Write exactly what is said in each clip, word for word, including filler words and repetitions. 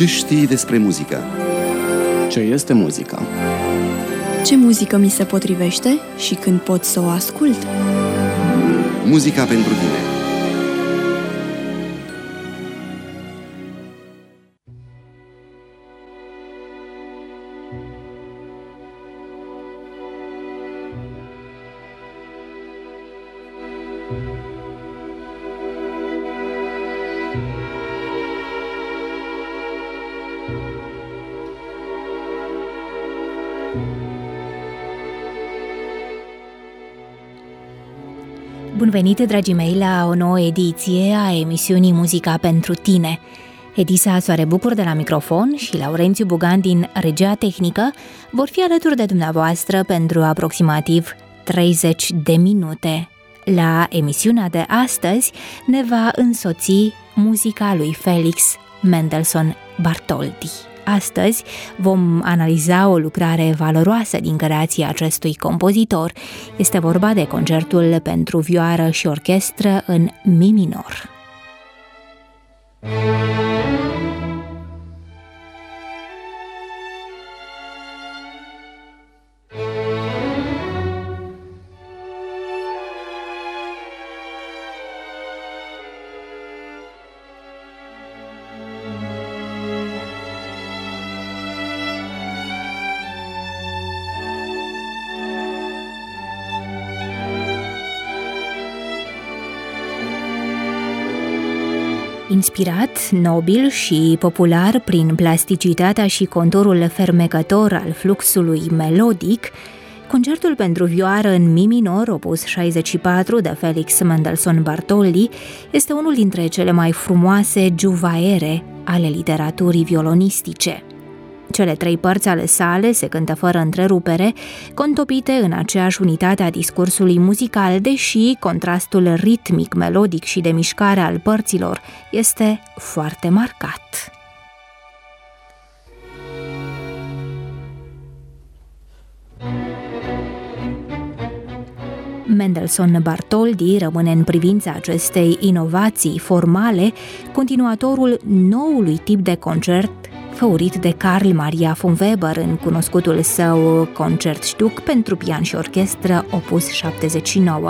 Ce știi despre muzică? Ce este muzica? Ce muzică mi se potrivește și când pot să o ascult? Muzica pentru tine. Bun venit, dragii mei, la o nouă ediție a emisiunii Muzica pentru tine. Edisa Soarebucur de la microfon și Laurențiu Bugan din regia tehnică vor fi alături de dumneavoastră pentru aproximativ treizeci de minute. La emisiunea de astăzi ne va însoți muzica lui Felix Mendelssohn Bartholdy. Astăzi vom analiza o lucrare valoroasă din creația acestui compozitor. Este vorba de concertul pentru vioară și orchestră în mi minor. Inspirat, nobil și popular prin plasticitatea și conturul fermecător al fluxului melodic, concertul pentru vioară în mi minor, opus șaizeci și patru de Felix Mendelssohn Bartholdy, este unul dintre cele mai frumoase giuvaiere ale literaturii violonistice. Cele trei părți ale sale se cântă fără întrerupere, contopite în aceeași unitate a discursului muzical, deși contrastul ritmic, melodic și de mișcare al părților este foarte marcat. Mendelssohn Bartholdy rămâne în privința acestei inovații formale continuatorul noului tip de concert făurit de Carl Maria von Weber în cunoscutul său Concertstück pentru pian și orchestră, opus șaptezeci și nouă.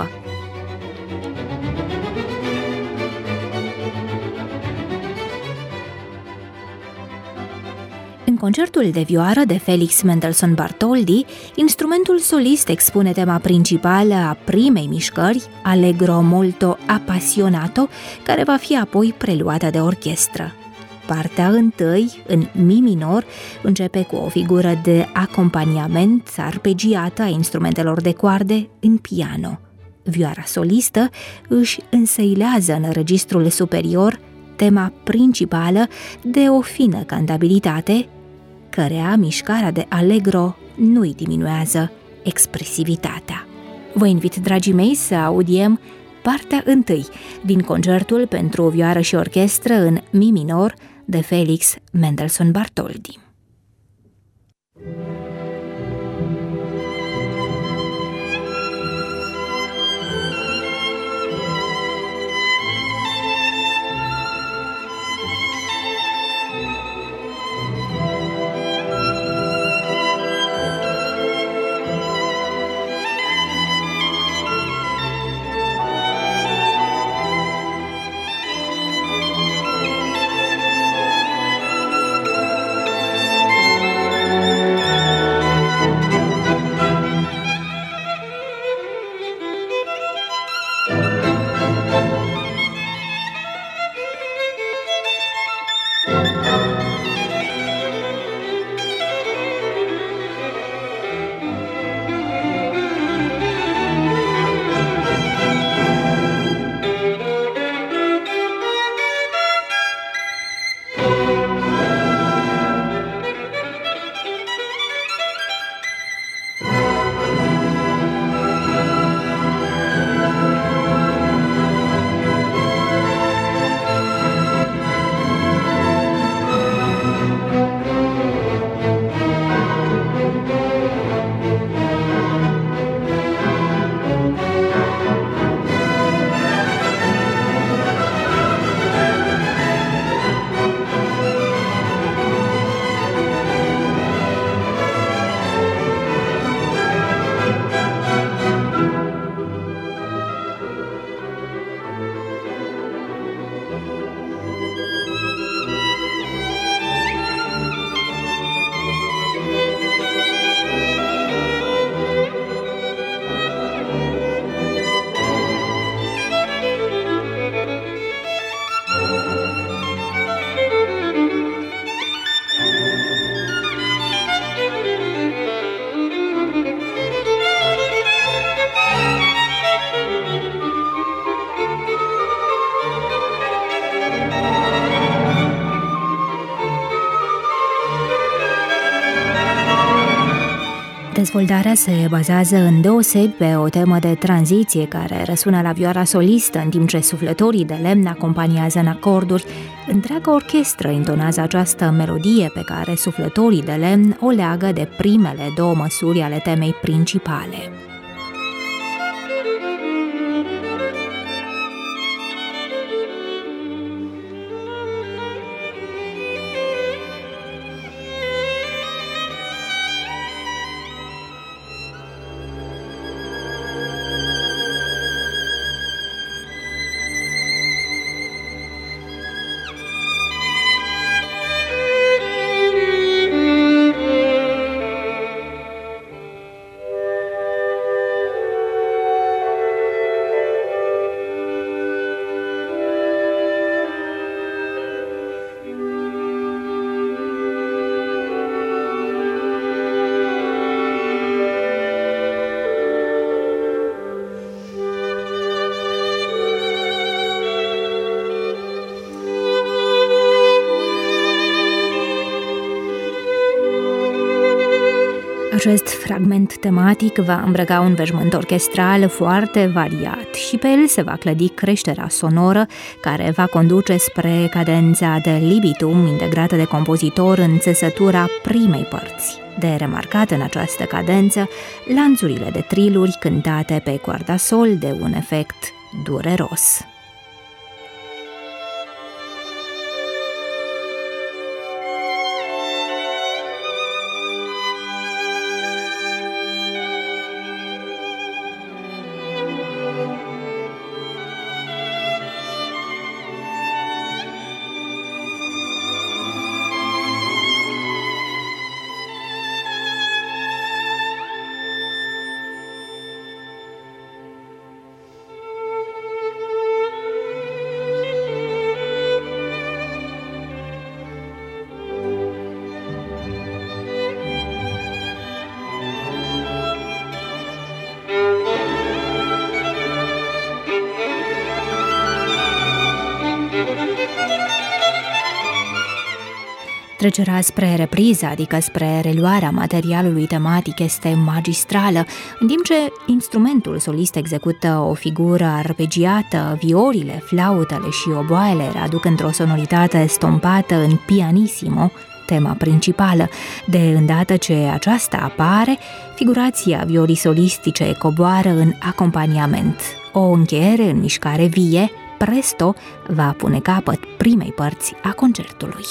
În concertul de vioară de Felix Mendelssohn Bartholdy, instrumentul solist expune tema principală a primei mișcări, Allegro molto appassionato, care va fi apoi preluată de orchestră. Partea întâi, în mi minor, începe cu o figură de acompaniament arpegiată a instrumentelor de coarde în piano. Vioara solistă își însăilează în registrul superior tema principală de o fină cantabilitate, cărea mișcarea de allegro nu-i diminuează expresivitatea. Vă invit, dragii mei, să audiem partea întâi din concertul pentru vioară și orchestră în mi minor de Felix Mendelssohn Bartholdy. Dezvoltarea se bazează îndeosebi pe o temă de tranziție care răsună la vioara solistă, în timp ce suflătorii de lemn acompaniază în acorduri. Întreaga orchestră intonează această melodie pe care suflătorii de lemn o leagă de primele două măsuri ale temei principale. Acest fragment tematic va îmbrăca un veșmânt orchestral foarte variat și pe el se va clădi creșterea sonoră care va conduce spre cadența de libitum integrată de compozitor în țesătura primei părți. De remarcat în această cadență, lanțurile de triluri cântate pe coarda sol de un efect dureros. Trecerea spre repriză, adică spre reluarea materialului tematic, este magistrală, în timp ce instrumentul solist execută o figură arpegiată, viorile, flautele și oboaele readuc într-o sonoritate stompată în pianissimo tema principală. De îndată ce aceasta apare, figurația violii solistice coboară în acompaniament. O încheiere în mișcare vie, presto, va pune capăt primei părți a concertului.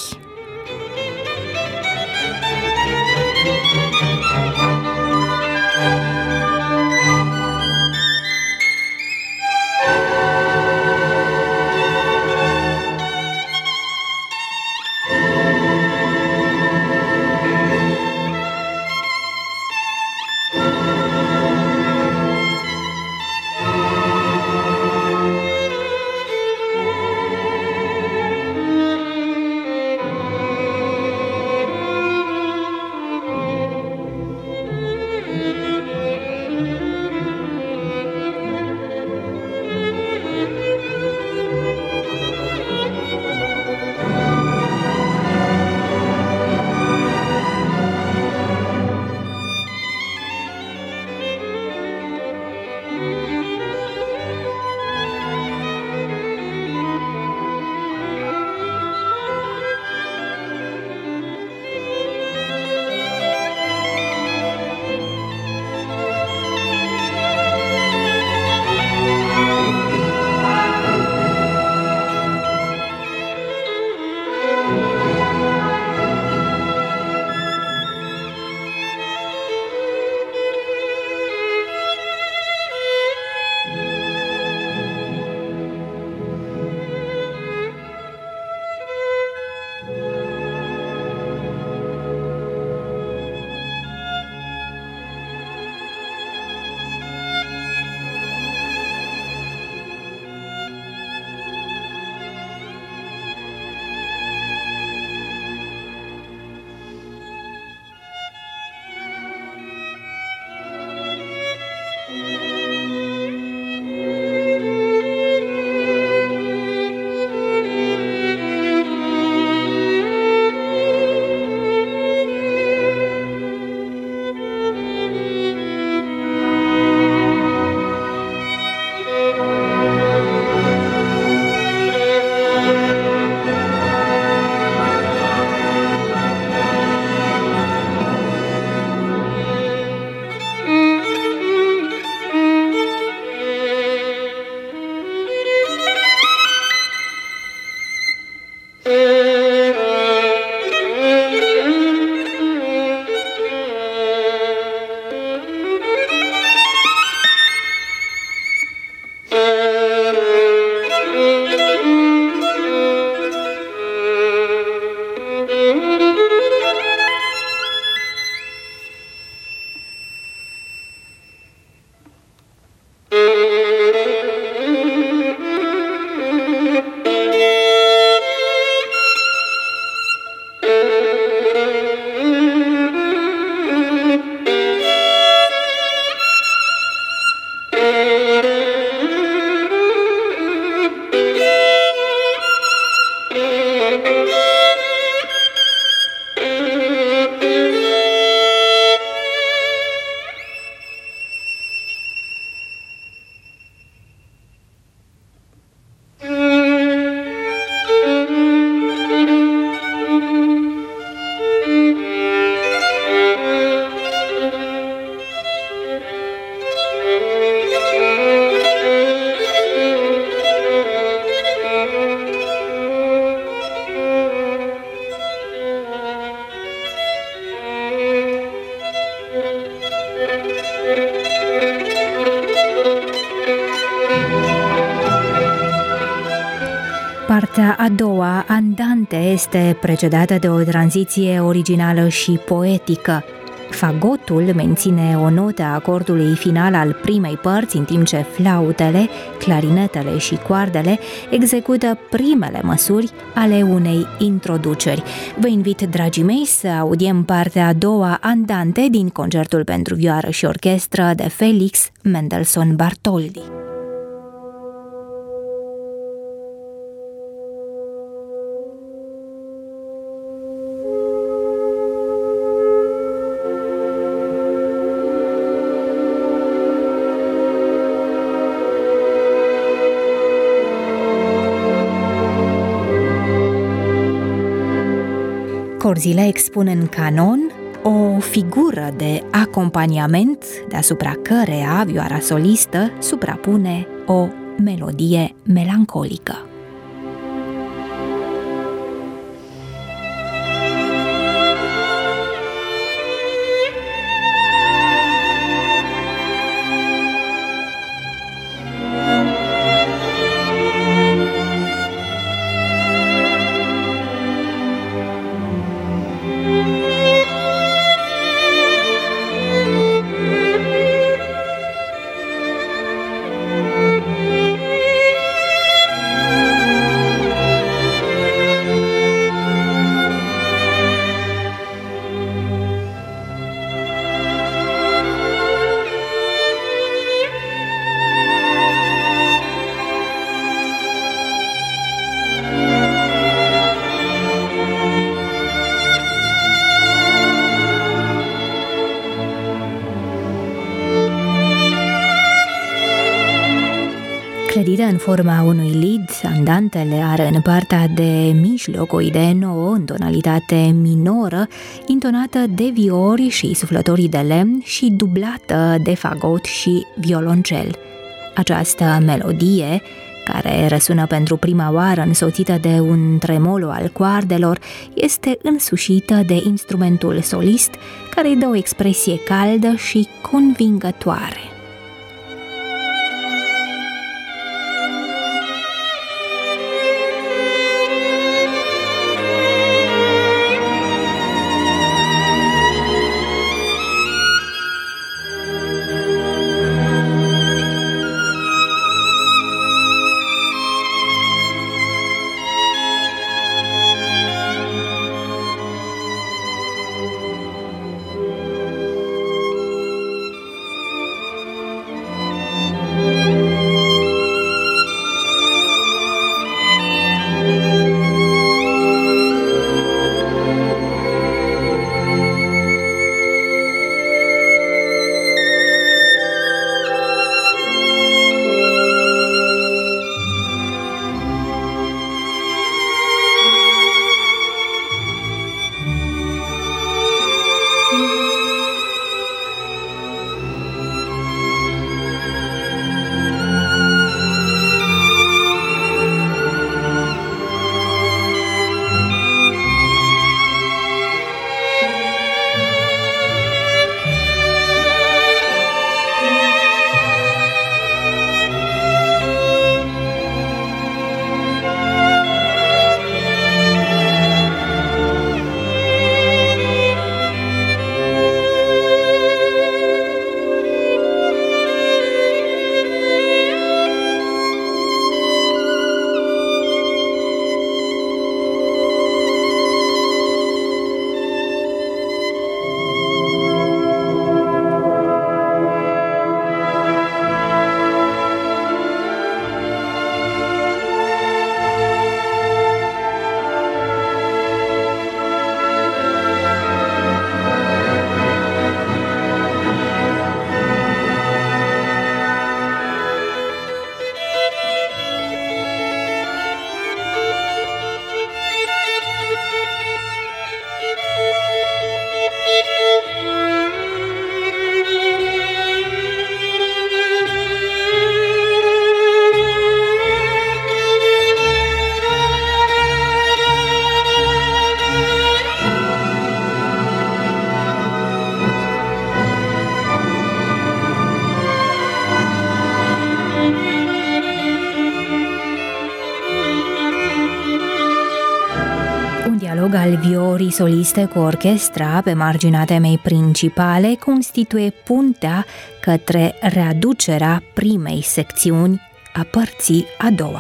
Partea a doua, Andante, este precedată de o tranziție originală și poetică. Fagotul menține o notă a acordului final al primei părți, în timp ce flautele, clarinetele și coardele execută primele măsuri ale unei introduceri. Vă invit, dragii mei, să audiem partea a doua, Andante, din concertul pentru vioară și orchestră de Felix Mendelssohn Bartholdy. Corzile expun în canon o figură de acompaniament deasupra căreia vioara solistă suprapune o melodie melancolică. Clădirea în forma unui lead, Andantele are în partea de mijloc o idee nouă în tonalitate minoră, intonată de viori și suflătorii de lemn și dublată de fagot și violoncel. Această melodie, care răsună pentru prima oară însoțită de un tremolo al coardelor, este însușită de instrumentul solist, care îi dă o expresie caldă și convingătoare. dialog al viorii soliste cu orchestra pe marginea temei principale constituie puntea către readucerea primei secțiuni a părții a doua.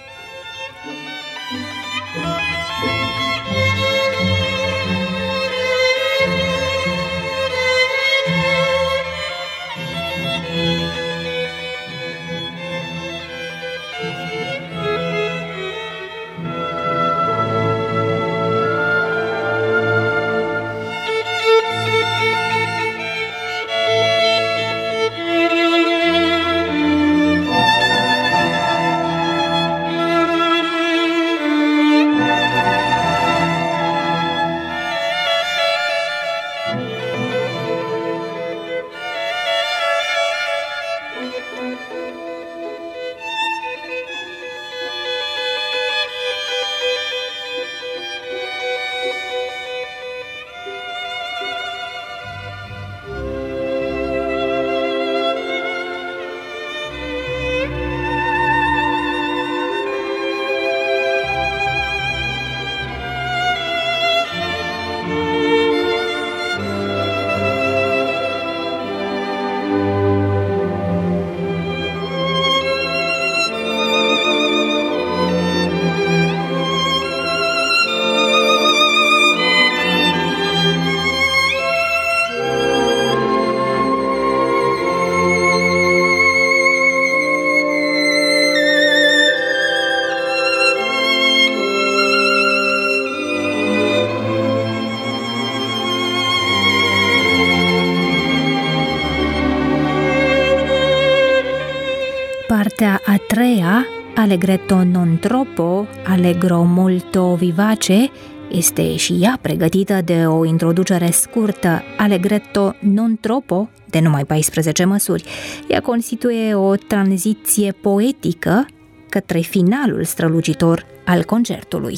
Partea a treia, Allegretto non troppo, allegro molto vivace, este și ea pregătită de o introducere scurtă, Allegretto non troppo, de numai paisprezece măsuri. Ea constituie o tranziție poetică către finalul strălucitor al concertului.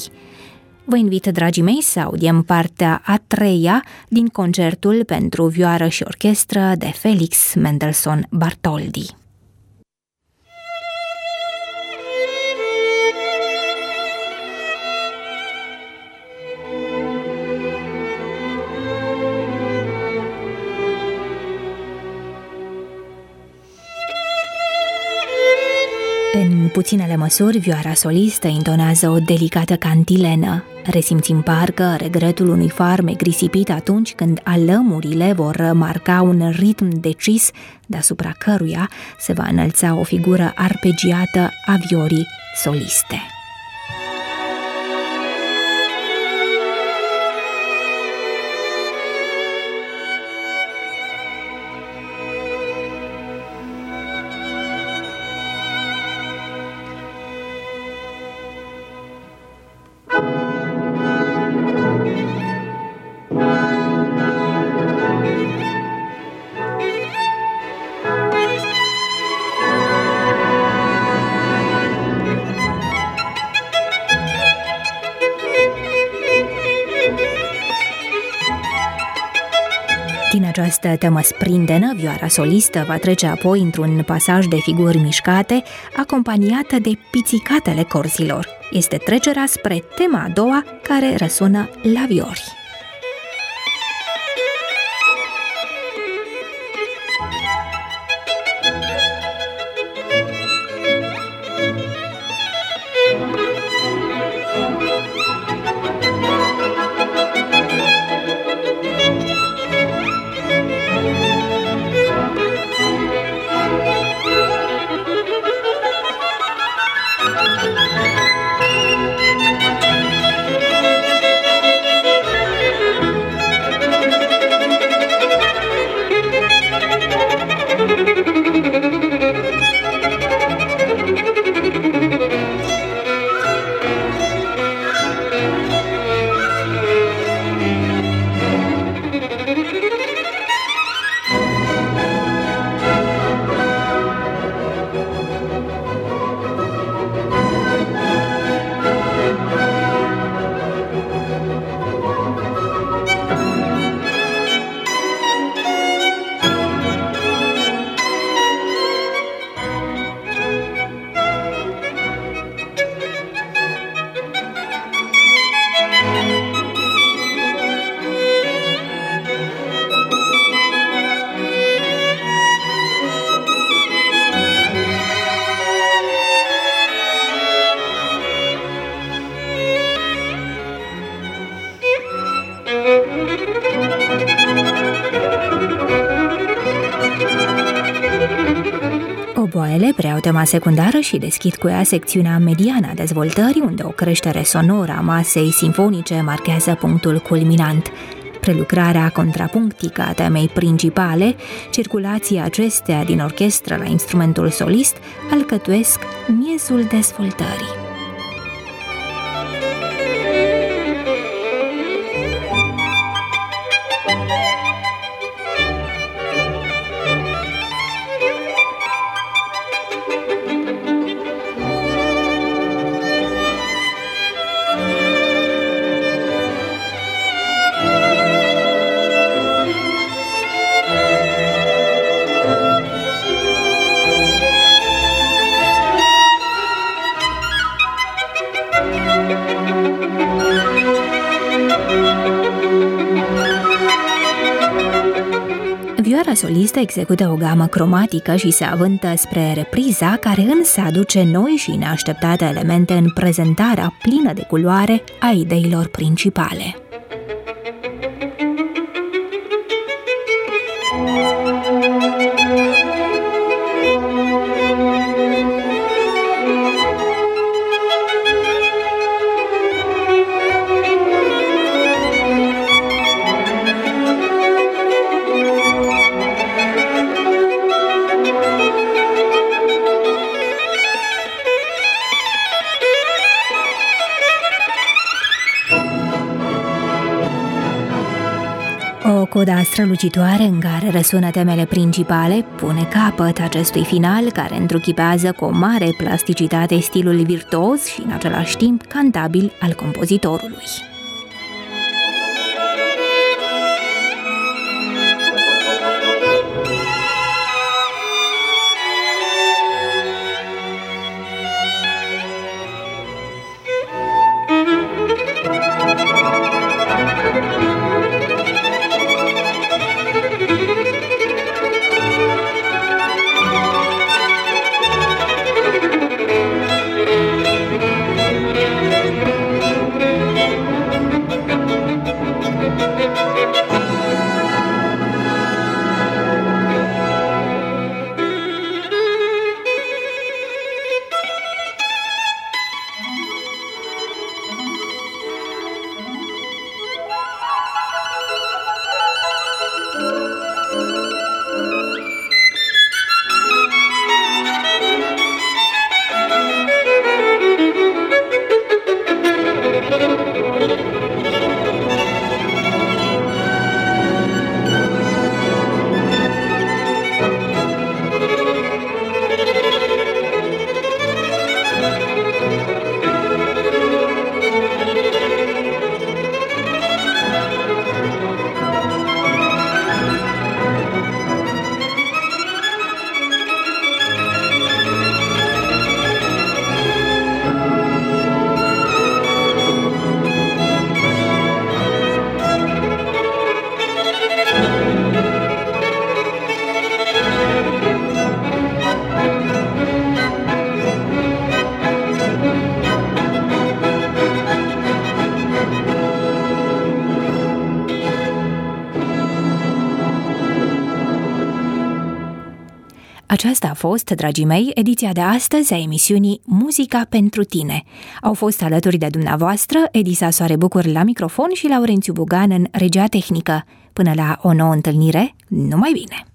Vă invit, dragii mei, să audiem partea a treia din concertul pentru vioară și orchestră de Felix Mendelssohn Bartholdy. În puținele măsuri, vioara solistă intonează o delicată cantilenă. Resimțim parcă regretul unui farmec risipit atunci când alămurile vor marca un ritm decis deasupra căruia se va înălța o figură arpegiată a viorii soliste. Din această temă sprindenă, vioara solistă va trece apoi într-un pasaj de figuri mișcate, acompaniată de pițicatele corzilor. Este trecerea spre tema a doua, care răsună la viori. Vizualele preiau tema secundară și deschid cu ea secțiunea mediană a dezvoltării, unde o creștere sonoră a masei simfonice marchează punctul culminant. Prelucrarea contrapunctică a temei principale, circulația acesteia din orchestră la instrumentul solist, alcătuiesc miezul dezvoltării. Vioara solistă execută o gamă cromatică și se avântă spre repriza, care însă aduce noi și neașteptate elemente în prezentarea plină de culoare a ideilor principale. O coda strălucitoare în care răsună temele principale pune capăt acestui final, care întruchipează cu o mare plasticitate stilul virtuos și în același timp cantabil al compozitorului. Aceasta a fost, dragii mei, ediția de astăzi a emisiunii Muzica pentru tine. Au fost alături de dumneavoastră Edisa Soare Bucur la microfon și Laurențiu Bugan în regia tehnică. Până la o nouă întâlnire, numai bine!